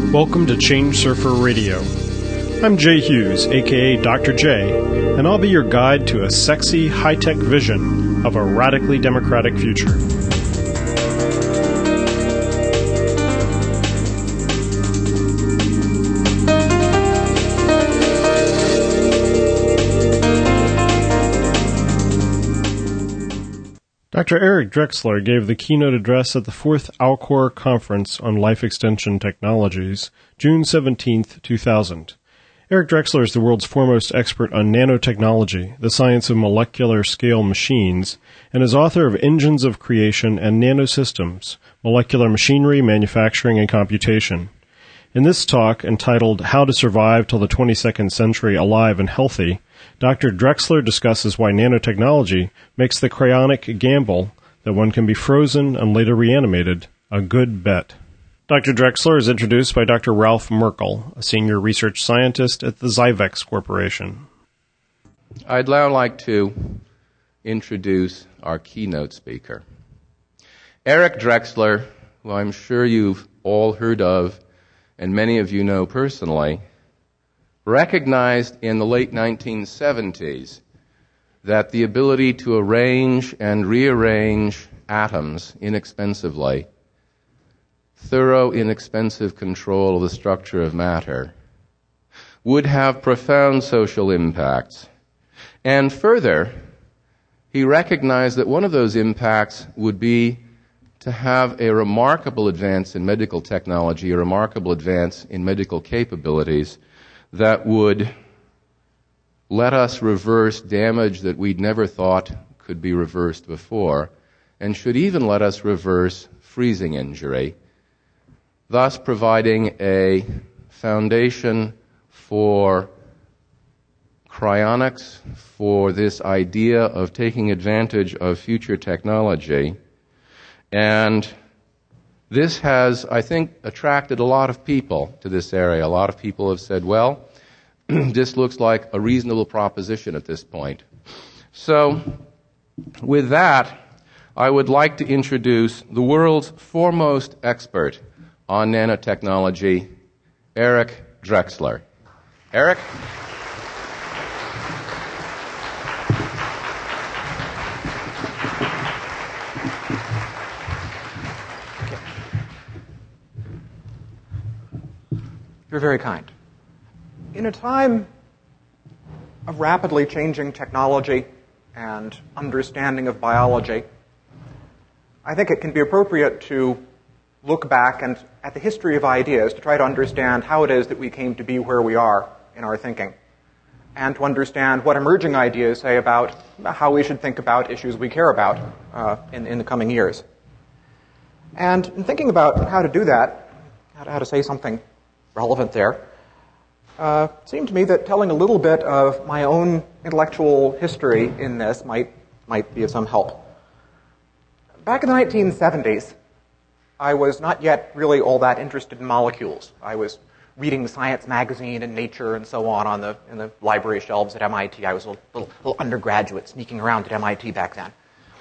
Welcome to Change Surfer Radio. I'm Jay Hughes, aka Dr. J, and I'll be your guide to a sexy, high-tech vision of a radically democratic future. Dr. Eric Drexler gave the keynote address at the 4th Alcor Conference on Life Extension Technologies, June 17, 2000. Eric Drexler is the world's foremost expert on nanotechnology, the science of molecular-scale machines, and is author of Engines of Creation and Nanosystems, Molecular Machinery, Manufacturing, and Computation. In this talk, entitled How to Survive Till the 22nd Century Alive and Healthy, Dr. Drexler discusses why nanotechnology makes the cryonic gamble that one can be frozen and later reanimated a good bet. Dr. Drexler is introduced by Dr. Ralph Merkel, a senior research scientist at the Zyvex Corporation. I'd now like to introduce our keynote speaker. Eric Drexler, who I'm sure you've all heard of and many of you know personally, recognized in the late 1970s that the ability to arrange and rearrange atoms inexpensively, thorough, inexpensive control of the structure of matter, would have profound social impacts. And further, he recognized that one of those impacts would be to have a remarkable advance in medical technology, a remarkable advance in medical capabilities that would let us reverse damage that we'd never thought could be reversed before, and should even let us reverse freezing injury, thus providing a foundation for cryonics, for this idea of taking advantage of future technology. And this has, I think, attracted a lot of people to this area. A lot of people have said, well, this looks like a reasonable proposition at this point. So, with that, I would like to introduce the world's foremost expert on nanotechnology, Eric Drexler. Eric? You're very kind. In a time of rapidly changing technology and understanding of biology, I think it can be appropriate to look back and at the history of ideas to try to understand how it is that we came to be where we are in our thinking, and to understand what emerging ideas say about how we should think about issues we care about in the coming years. And in thinking about how to do that, how to say something relevant there, it seemed to me that telling a little bit of my own intellectual history in this might be of some help. Back in the 1970s, I was not yet really all that interested in molecules. I was reading Science magazine and Nature and so on in the library shelves at MIT. I was a little undergraduate sneaking around at MIT back then.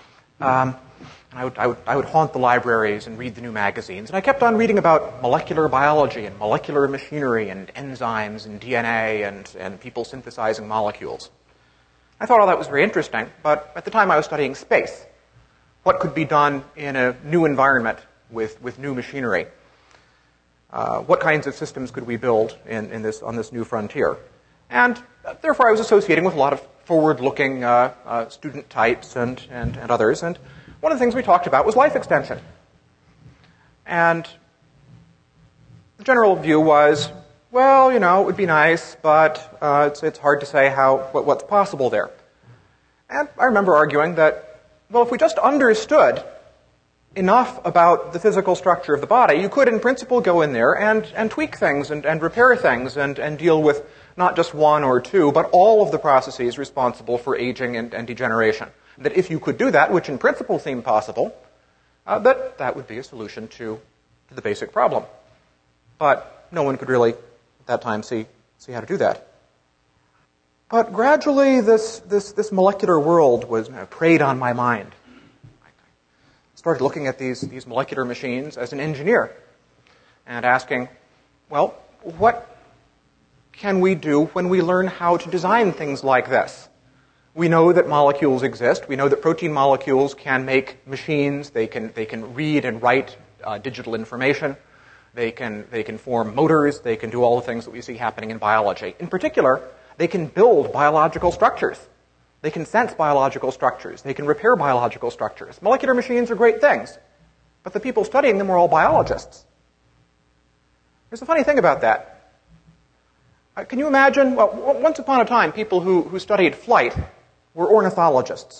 I would haunt the libraries and read the new magazines. And I kept on reading about molecular biology and molecular machinery and enzymes and DNA and people synthesizing molecules. I thought all that was very interesting, but at the time I was studying space. What could be done in a new environment with new machinery? What kinds of systems could we build on this new frontier? And therefore I was associating with a lot of forward-looking student types and others. And one of the things we talked about was life extension. And the general view was, well, it would be nice, but it's hard to say what's possible there. And I remember arguing that, well, if we just understood enough about the physical structure of the body, you could in principle go in there and tweak things and repair things and deal with not just one or two, but all of the processes responsible for aging and degeneration. That if you could do that, which in principle seemed possible, that would be a solution to the basic problem. But no one could really, at that time, see how to do that. But gradually, this molecular world was preyed on my mind. I started looking at these molecular machines as an engineer and asking, Well, what can we do when we learn how to design things like this? We know that molecules exist. We know that protein molecules can make machines. They can read and write digital information. They can form motors. They can do all the things that we see happening in biology. In particular, they can build biological structures. They can sense biological structures. They can repair biological structures. Molecular machines are great things, but the people studying them are all biologists. There's a funny thing about that. Can you imagine, well, once upon a time, people who studied flight were ornithologists.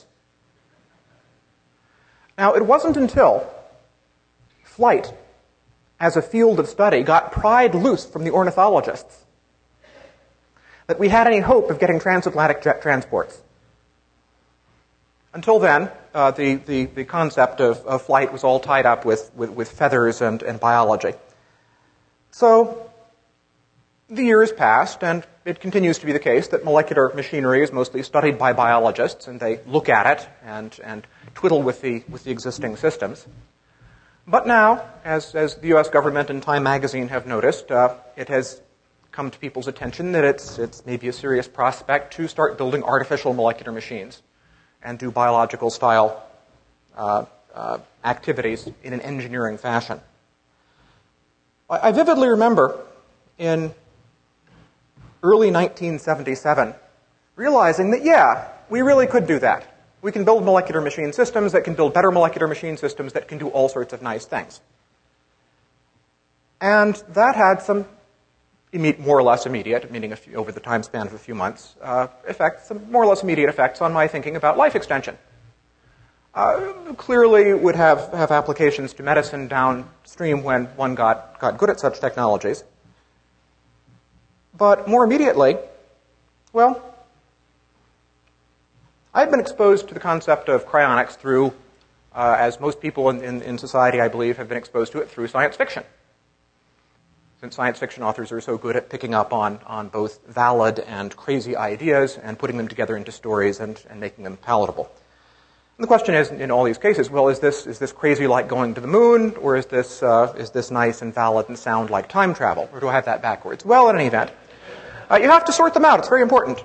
Now, it wasn't until flight as a field of study got pried loose from the ornithologists that we had any hope of getting transatlantic jet transports. Until then, the concept of flight was all tied up with feathers and biology. So the years passed, and it continues to be the case that molecular machinery is mostly studied by biologists, and they look at it and twiddle with the existing systems. But now, as the U.S. government and Time magazine have noticed, it has come to people's attention that it's maybe a serious prospect to start building artificial molecular machines and do biological-style activities in an engineering fashion. I vividly remember in early 1977 realizing that, yeah, we really could do that. We can build molecular machine systems that can build better molecular machine systems that can do all sorts of nice things. And that had some more or less immediate, meaning over the time span of a few months, some more or less immediate effects on my thinking about life extension. Clearly would have applications to medicine downstream when one got good at such technologies. But more immediately, well, I've been exposed to the concept of cryonics through, as most people in society, I believe, have been exposed to it through science fiction. Since science fiction authors are so good at picking up on both valid and crazy ideas and putting them together into stories and making them palatable. And the question is, in all these cases, well, is this crazy like going to the moon, or is this nice and valid and sound like time travel, or do I have that backwards? Well, in any event, you have to sort them out. It's very important.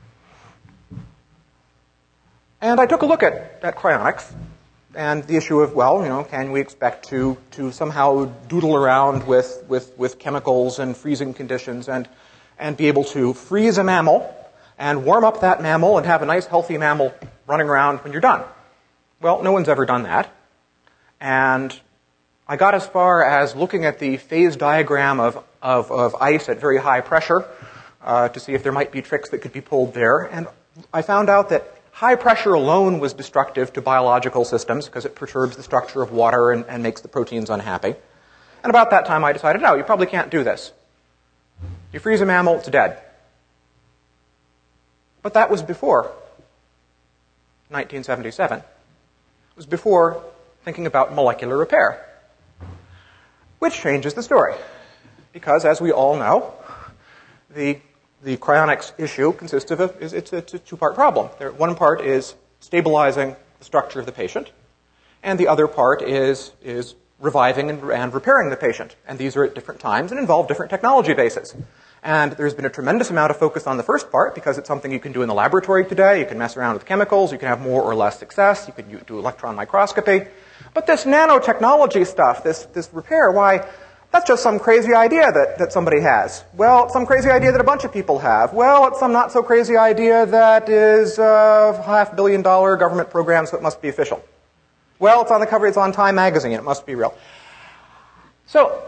And I took a look at cryonics and the issue of, well, can we expect to somehow doodle around with chemicals and freezing conditions and be able to freeze a mammal and warm up that mammal and have a nice healthy mammal running around when you're done? Well, no one's ever done that. And I got as far as looking at the phase diagram of ice at very high pressure to see if there might be tricks that could be pulled there. And I found out that high pressure alone was destructive to biological systems because it perturbs the structure of water and makes the proteins unhappy. And about that time I decided, no, you probably can't do this. You freeze a mammal, it's dead. But that was before 1977. It was before thinking about molecular repair, which changes the story. Because, as we all know, the cryonics issue consists of it's a two-part problem. One part is stabilizing the structure of the patient, and the other part is reviving and repairing the patient. And these are at different times and involve different technology bases. And there's been a tremendous amount of focus on the first part because it's something you can do in the laboratory today. You can mess around with chemicals. You can have more or less success. You can do electron microscopy. But this nanotechnology stuff, this repair, why, that's just some crazy idea that somebody has. Well, it's some crazy idea that a bunch of people have. Well, it's some not so crazy idea that is $500 million government program, so it must be official. Well, it's on the cover, it's on Time magazine, it must be real. So,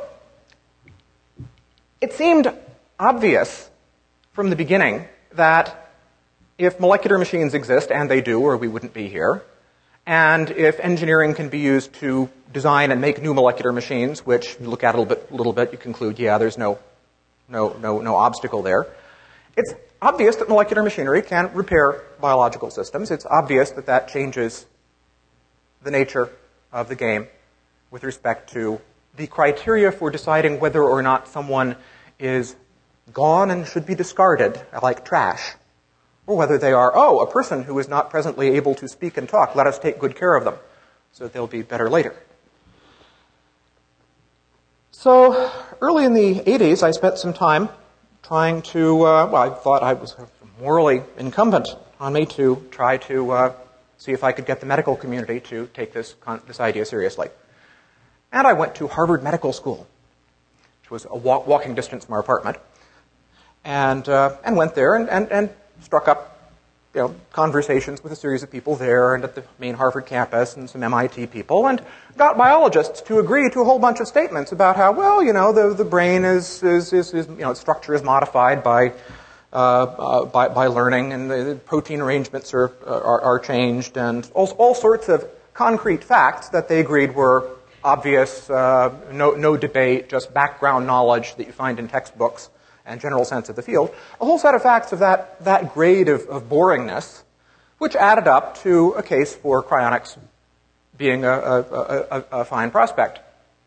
it seemed obvious from the beginning that if molecular machines exist, and they do, or we wouldn't be here, and if engineering can be used to design and make new molecular machines, which you look at a little bit, you conclude, yeah, there's no obstacle there. It's obvious that molecular machinery can repair biological systems. It's obvious that changes the nature of the game with respect to the criteria for deciding whether or not someone is gone and should be discarded, like trash, or whether they are, a person who is not presently able to speak and talk, let us take good care of them, so that they'll be better later. So early in the 80s, I spent some time trying to, I thought I was morally incumbent on me to try to see if I could get the medical community to take this idea seriously. And I went to Harvard Medical School, which was a walking distance from our apartment, and went there and struck up conversations with a series of people there and at the main Harvard campus and some MIT people, and got biologists to agree to a whole bunch of statements about how, the brain is its structure is modified by learning, and the protein arrangements are changed, and all sorts of concrete facts that they agreed were obvious, no debate, just background knowledge that you find in textbooks and general sense of the field. A whole set of facts of that grade of boringness, which added up to a case for cryonics being a fine prospect.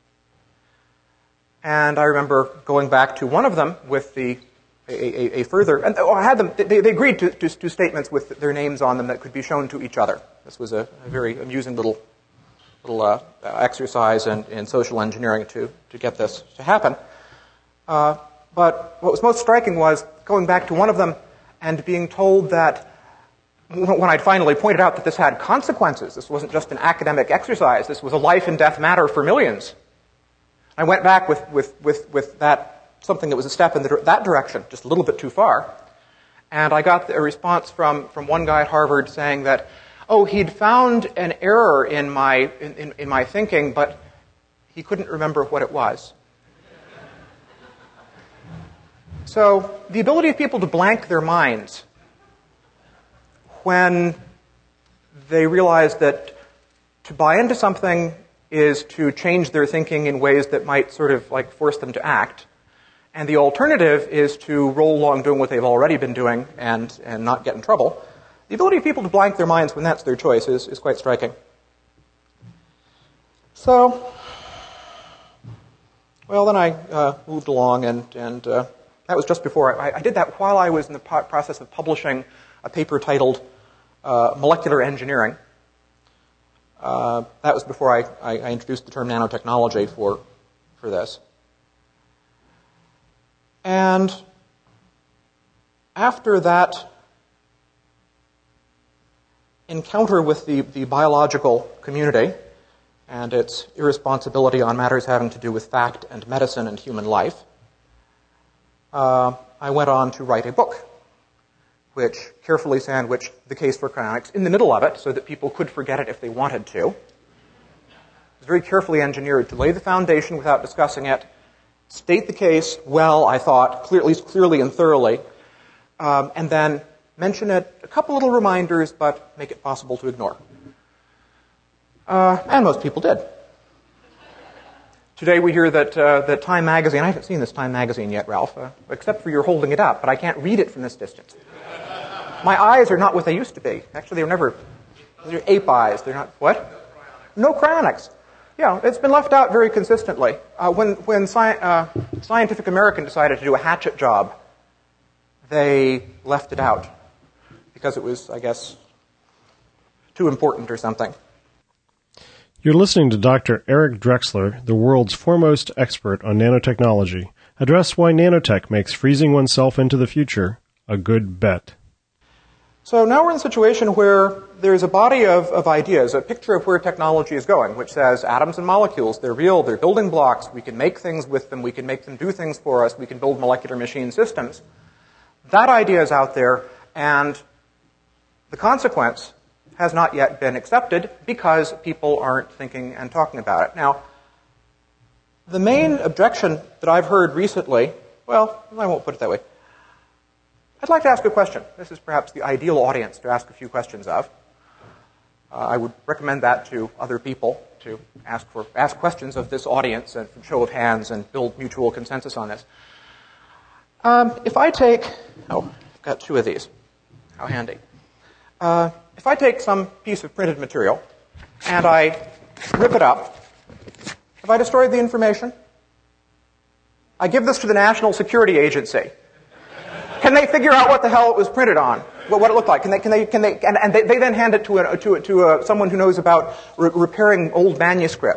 And I remember going back to one of them with a further, and I had them. They agreed to statements with their names on them that could be shown to each other. This was a very amusing little exercise in social engineering to get this to happen. But what was most striking was going back to one of them and being told that when I'd finally pointed out that this had consequences, this wasn't just an academic exercise, this was a life and death matter for millions. I went back with that, something that was a step in that direction, just a little bit too far. And I got a response from one guy at Harvard saying that, he'd found an error in my thinking, but he couldn't remember what it was. So the ability of people to blank their minds when they realize that to buy into something is to change their thinking in ways that might sort of like force them to act, and the alternative is to roll along doing what they've already been doing and not get in trouble. The ability of people to blank their minds when that's their choice is quite striking. So, then I moved along, and that was just before I did that while I was in the process of publishing a paper titled Molecular Engineering. That was before I introduced the term nanotechnology for this. And after that encounter with the biological community and its irresponsibility on matters having to do with fact and medicine and human life, I went on to write a book which carefully sandwiched the case for cryonics in the middle of it so that people could forget it if they wanted to. It was very carefully engineered to lay the foundation without discussing it, state the case well, I thought, at least clearly and thoroughly, and then mention it, a couple little reminders, but make it possible to ignore. And most people did. Today we hear that Time Magazine, I haven't seen this Time Magazine yet, Ralph, except for you're holding it up, but I can't read it from this distance. My eyes are not what they used to be. Actually, they're ape eyes. They're not, what? No cryonics. Yeah, it's been left out very consistently. When Scientific American decided to do a hatchet job, they left it out because it was, I guess, too important or something. You're listening to Dr. Eric Drexler, the world's foremost expert on nanotechnology, address why nanotech makes freezing oneself into the future a good bet. So now we're in a situation where there's a body of ideas, a picture of where technology is going, which says atoms and molecules, they're real, they're building blocks, we can make things with them, we can make them do things for us, we can build molecular machine systems. That idea is out there, and the consequence has not yet been accepted because people aren't thinking and talking about it. Now, the main objection that I've heard recently, well, I won't put it that way. I'd like to ask a question. This is perhaps the ideal audience to ask a few questions of. I would recommend that to other people, to ask questions of this audience and show of hands and build mutual consensus on this. If I take, I've got two of these. How handy. If I take some piece of printed material and I rip it up, have I destroyed the information? I give this to the National Security Agency. Can they figure out what the hell it was printed on? What it looked like? Can they? And they then hand it to someone who knows about repairing old manuscripts.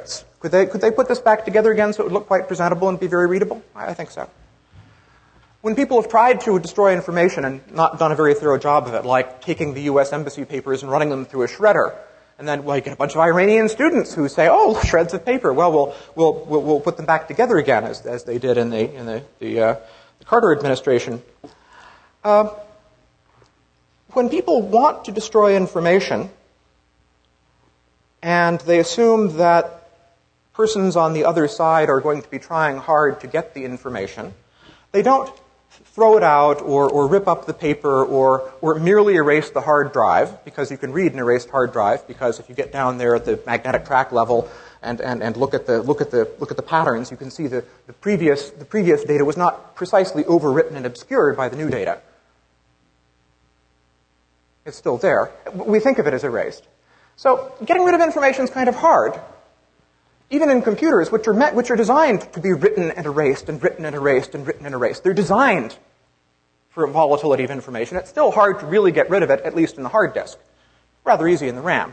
Could they put this back together again so it would look quite presentable and be very readable? I think so. When people have tried to destroy information and not done a very thorough job of it, like taking the U.S. Embassy papers and running them through a shredder, and then you get a bunch of Iranian students who say, "Oh, shreds of paper. Well, we'll put them back together again," as they did in the Carter administration. When people want to destroy information, and they assume that persons on the other side are going to be trying hard to get the information, they don't throw it out or rip up the paper or merely erase the hard drive, because you can read an erased hard drive, because if you get down there at the magnetic track level and look at the patterns, you can see the previous data was not precisely overwritten and obscured by the new data. It's still there. We think of it as erased. So getting rid of information is kind of hard. Even in computers, which are designed to be written and erased and written and erased and written and erased. They're designed for volatility of information. It's still hard to really get rid of it, at least in the hard disk. Rather easy in the RAM.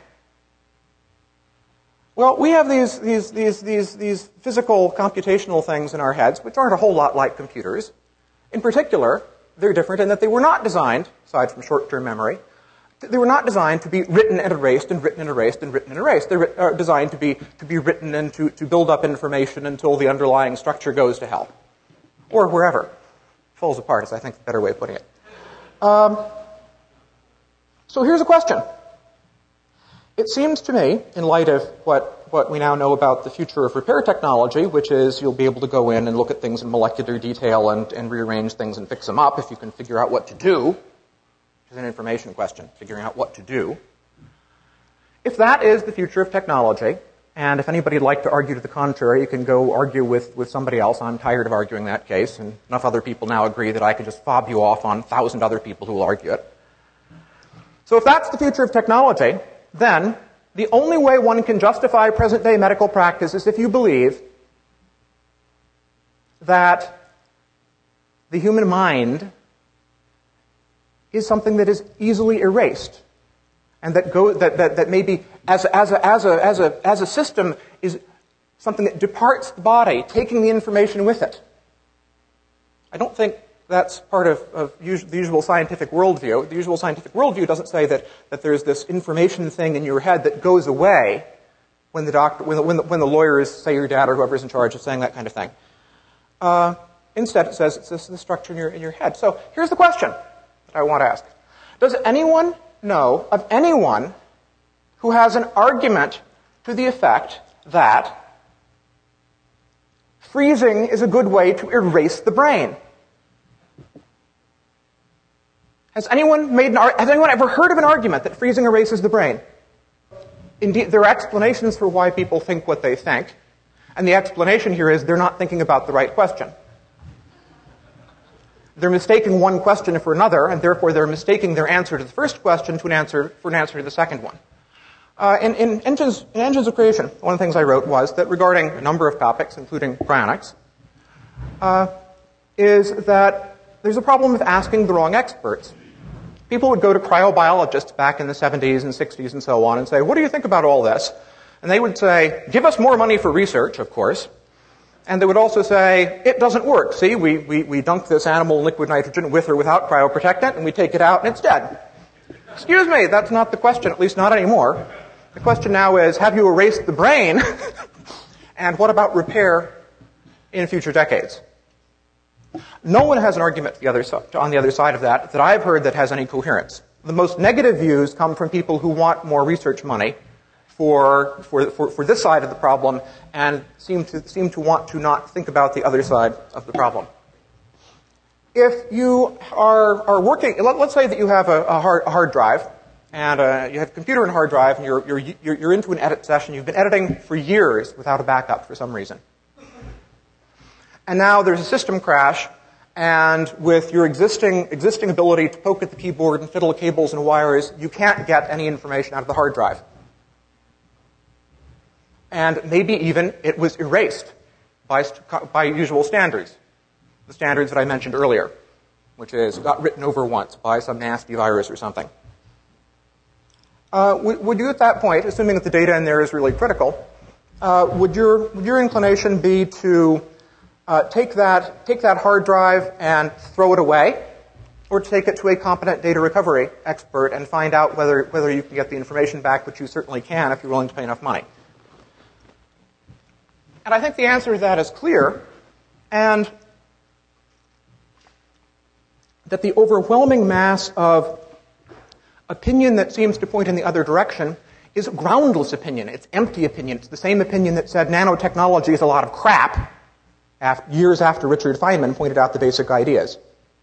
Well, we have these physical computational things in our heads, which aren't a whole lot like computers. In particular, they're different in that they were not designed, aside from short-term memory, they were not designed to be written and erased and written and erased and written and erased. They're designed to be written and to build up information until the underlying structure goes to hell. Or wherever. Falls apart is, I think, the better way of putting it. So here's a question. It seems to me, in light of what we now know about the future of repair technology, which is you'll be able to go in and look at things in molecular detail and rearrange things and fix them up if you can figure out what to do. Is an information question, figuring out what to do. If that is the future of technology, and if anybody would like to argue to the contrary, you can go argue with somebody else. I'm tired of arguing that case, and enough other people now agree that I can just fob you off on 1,000 other people who will argue it. So if that's the future of technology, then the only way one can justify present-day medical practice is if you believe that the human mind is something that is easily erased, and that maybe as a system is something that departs the body, taking the information with it. I don't think that's part of the usual scientific worldview. The usual scientific worldview doesn't say that there's this information thing in your head that goes away when the lawyers say your dad or whoever's in charge is saying that kind of thing. Instead, it says it's the structure in your head. So here's the question I want to ask. Does anyone know of anyone who has an argument to the effect that freezing is a good way to erase the brain? Has anyone ever heard of an argument that freezing erases the brain? Indeed, there are explanations for why people think what they think, and the explanation here is they're not thinking about the right question. They're mistaking one question for another, and therefore they're mistaking their answer to the first question for an answer to the second one. In Engines of Creation, one of the things I wrote was that regarding a number of topics, including cryonics, is that there's a problem with asking the wrong experts. People would go to cryobiologists back in the 70s and 60s and so on and say, "What do you think about all this?" And they would say, "Give us more money for research, of course." And they would also say, "It doesn't work. See, we dunk this animal in liquid nitrogen with or without cryoprotectant, and we take it out, and it's dead." Excuse me, that's not the question, at least not anymore. The question now is, have you erased the brain? And what about repair in future decades? No one has an argument on the other side of that I've heard that has any coherence. The most negative views come from people who want more research money for this side of the problem and seem to want to not think about the other side of the problem. If you are working, let's say that you have a hard drive, and you have a computer and hard drive, and you're into an edit session. You've been editing for years without a backup for some reason. And now there's a system crash, and with your existing ability to poke at the keyboard and fiddle cables and wires, you can't get any information out of the hard drive. And maybe even it was erased by usual standards. The standards that I mentioned earlier, which is got written over once by some nasty virus or something. Would you at that point, assuming that the data in there is really critical, would your inclination be to take that hard drive and throw it away, or take it to a competent data recovery expert and find out whether you can get the information back, which you certainly can if you're willing to pay enough money? And I think the answer to that is clear, and that the overwhelming mass of opinion that seems to point in the other direction is groundless opinion. It's empty opinion. It's the same opinion that said nanotechnology is a lot of crap years after Richard Feynman pointed out the basic ideas.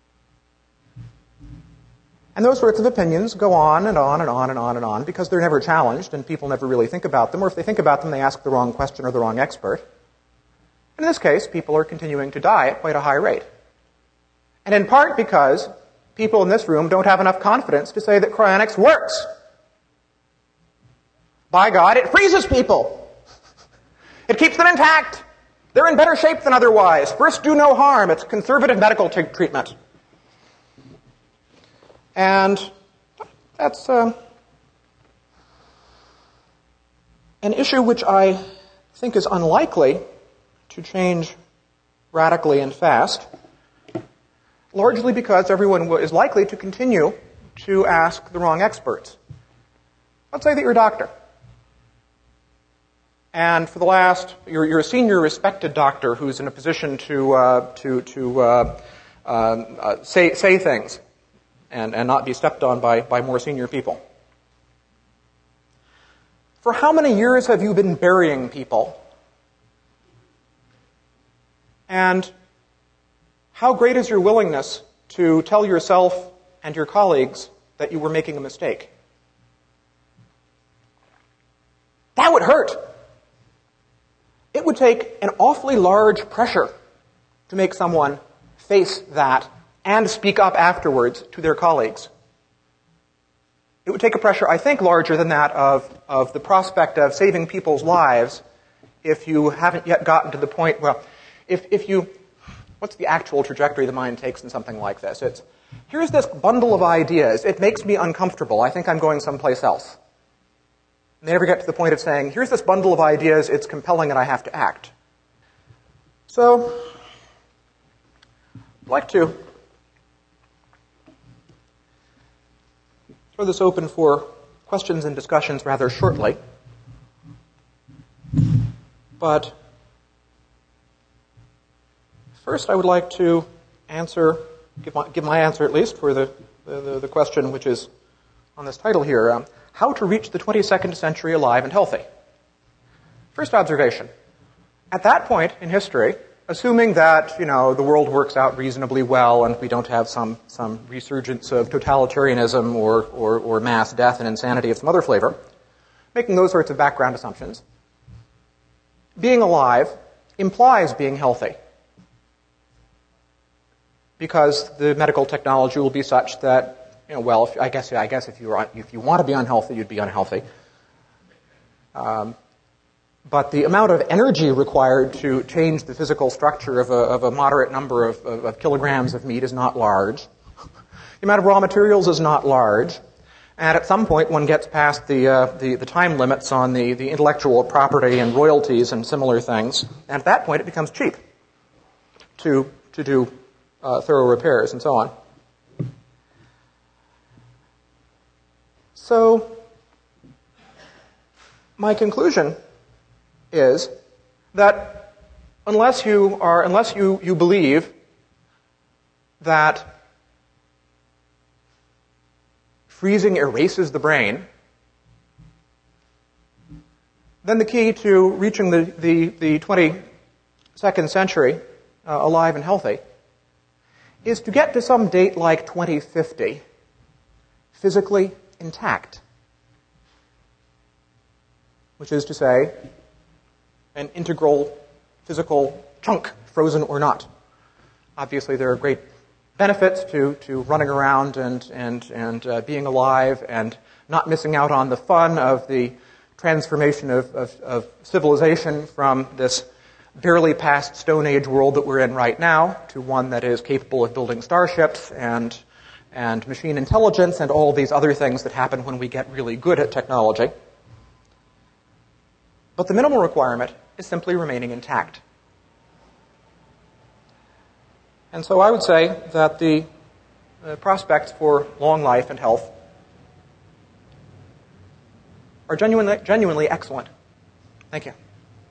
And those sorts of opinions go on and on and on and on and on because they're never challenged and people never really think about them, or if they think about them, they ask the wrong question or the wrong expert. And in this case, people are continuing to die at quite a high rate. And in part because people in this room don't have enough confidence to say that cryonics works. By God, it freezes people. It keeps them intact. They're in better shape than otherwise. First, do no harm. It's conservative medical treatment. And that's an issue which I think is unlikely to change radically and fast, largely because everyone is likely to continue to ask the wrong experts. Let's say that you're a doctor. And for the last, you're a senior respected doctor who's in a position to say things and not be stepped on by more senior people. For how many years have you been burying people? And how great is your willingness to tell yourself and your colleagues that you were making a mistake? That would hurt. It would take an awfully large pressure to make someone face that and speak up afterwards to their colleagues. It would take a pressure, I think, larger than that of the prospect of saving people's lives if you haven't yet gotten to the point, well, if you, what's the actual trajectory the mind takes in something like this? It's, here's this bundle of ideas. It makes me uncomfortable. I think I'm going someplace else. And they never get to the point of saying, here's this bundle of ideas, it's compelling and I have to act. So, I'd like to throw this open for questions and discussions rather shortly. But first I would like to give my answer at least for the question which is on this title here. How to reach the 22nd century alive and healthy. First observation. At that point in history, assuming that, the world works out reasonably well and we don't have some resurgence of totalitarianism or mass death and insanity of some other flavor, making those sorts of background assumptions, being alive implies being healthy. Because the medical technology will be such that I guess if you want to be unhealthy, you'd be unhealthy. But the amount of energy required to change the physical structure of a moderate number of kilograms of meat is not large. The amount of raw materials is not large. And at some point, one gets past the time limits on the intellectual property and royalties and similar things. And at that point, it becomes cheap to do thorough repairs and so on. So, my conclusion is that unless you believe that freezing erases the brain, then the key to reaching the 22nd century alive and healthy is to get to some date like 2050 physically intact, which is to say, an integral physical chunk, frozen or not. Obviously, there are great benefits to running around and being alive and not missing out on the fun of the transformation of civilization from this barely past Stone Age world that we're in right now to one that is capable of building starships and machine intelligence and all these other things that happen when we get really good at technology. But the minimal requirement is simply remaining intact. And so I would say that the prospects for long life and health are genuinely excellent. Thank you.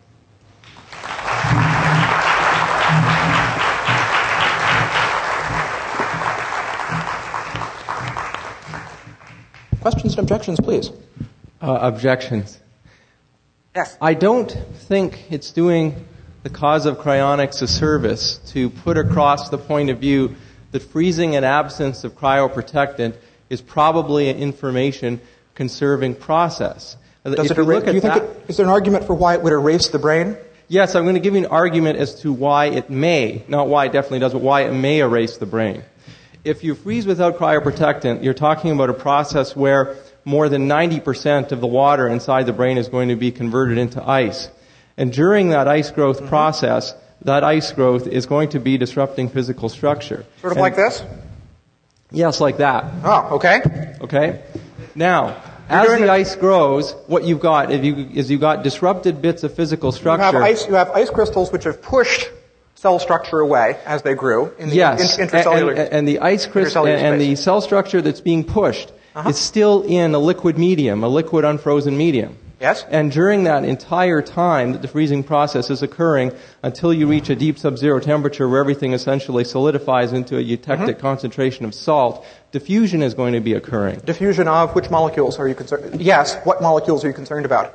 Questions and objections, please. Objections. Yes. I don't think it's doing the cause of cryonics a service to put across the point of view that freezing in absence of cryoprotectant is probably an information-conserving process. Is there an argument for why it would erase the brain? Yes, I'm going to give you an argument as to why it may, not why it definitely does, but why it may erase the brain. If you freeze without cryoprotectant, you're talking about a process where more than 90% of the water inside the brain is going to be converted into ice. And during that ice growth process, that ice growth is going to be disrupting physical structure. Sort of like this? Yes, like that. Oh, okay. Okay? Now, as the ice grows, what you've got is you've got disrupted bits of physical structure. You have ice crystals which have pushed cell structure away as they grew in the intracellular and the ice crystal and the cell structure that's being pushed is still in a liquid medium, a liquid unfrozen medium. Yes. And during that entire time that the freezing process is occurring, until you reach a deep sub-zero temperature where everything essentially solidifies into a eutectic concentration of salt, diffusion is going to be occurring. Diffusion of which molecules are you concerned? Yes. What molecules are you concerned about?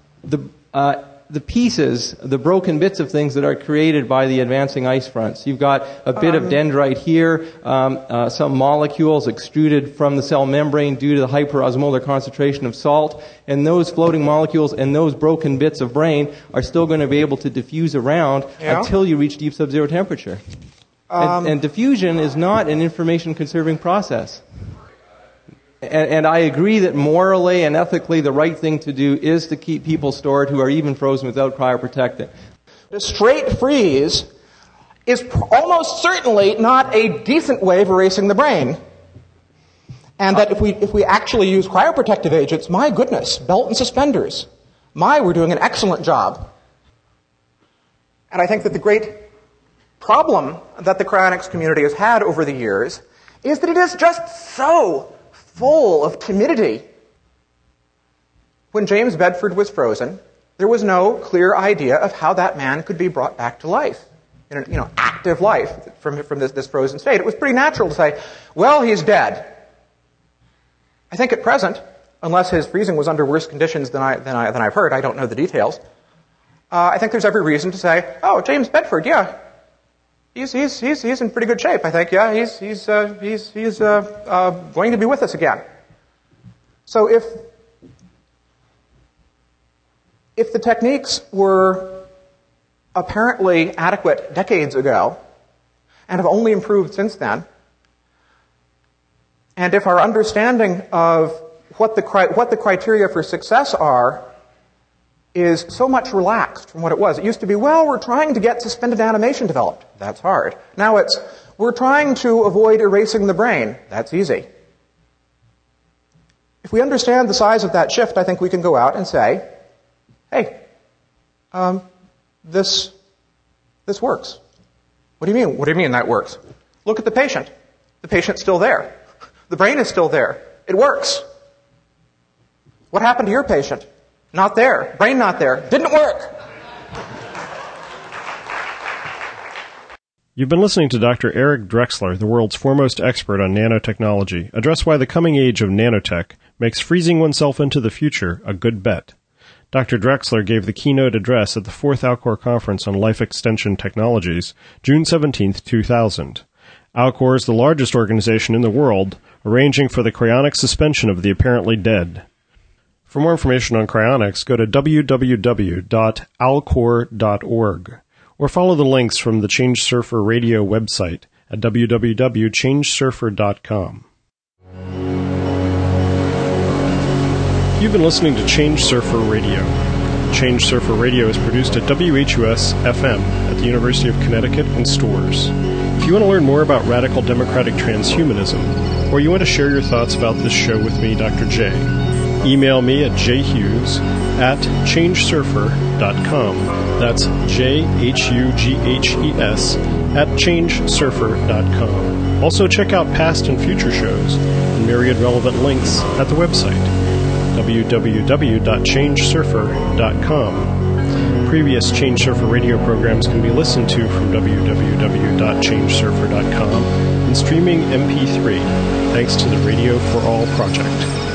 The pieces, the broken bits of things that are created by the advancing ice fronts. You've got a bit of dendrite here, some molecules extruded from the cell membrane due to the hyperosmolar concentration of salt, and those floating molecules and those broken bits of brain are still going to be able to diffuse around until you reach deep sub-zero temperature. And diffusion is not an information-conserving process. And I agree that morally and ethically the right thing to do is to keep people stored who are even frozen without cryoprotectant. The straight freeze is almost certainly not a decent way of erasing the brain. And that if we actually use cryoprotective agents, my goodness, belt and suspenders. We're doing an excellent job. And I think that the great problem that the cryonics community has had over the years is that it is just so full of timidity. When James Bedford was frozen, there was no clear idea of how that man could be brought back to life, in active life from this frozen state. It was pretty natural to say, well, he's dead. I think at present, unless his freezing was under worse conditions than I've heard, I don't know the details, I think there's every reason to say, oh, James Bedford, yeah, he's in pretty good shape. I think, yeah, he's going to be with us again. So if the techniques were apparently adequate decades ago and have only improved since then, and if our understanding of what the criteria for success are is so much relaxed from what it was. It used to be, well, we're trying to get suspended animation developed. That's hard. Now it's, we're trying to avoid erasing the brain. That's easy. If we understand the size of that shift, I think we can go out and say, hey, this works. What do you mean? What do you mean that works? Look at the patient. The patient's still there. The brain is still there. It works. What happened to your patient? Not there. Brain not there. Didn't work. You've been listening to Dr. Eric Drexler, the world's foremost expert on nanotechnology, address why the coming age of nanotech makes freezing oneself into the future a good bet. Dr. Drexler gave the keynote address at the 4th Alcor Conference on Life Extension Technologies, June 17, 2000. Alcor is the largest organization in the world arranging for the cryonic suspension of the apparently dead. For more information on cryonics, go to www.alcor.org or follow the links from the Change Surfer Radio website at www.changesurfer.com. You've been listening to Change Surfer Radio. Change Surfer Radio is produced at WHUS-FM at the University of Connecticut and Storrs. If you want to learn more about radical democratic transhumanism, or you want to share your thoughts about this show with me, Dr. J, email me at jhughes@changesurfer.com. That's JHUGHES @changesurfer.com. Also check out past and future shows and myriad relevant links at the website, www.changesurfer.com. Previous Change Surfer radio programs can be listened to from www.changesurfer.com and streaming MP3, thanks to the Radio for All project.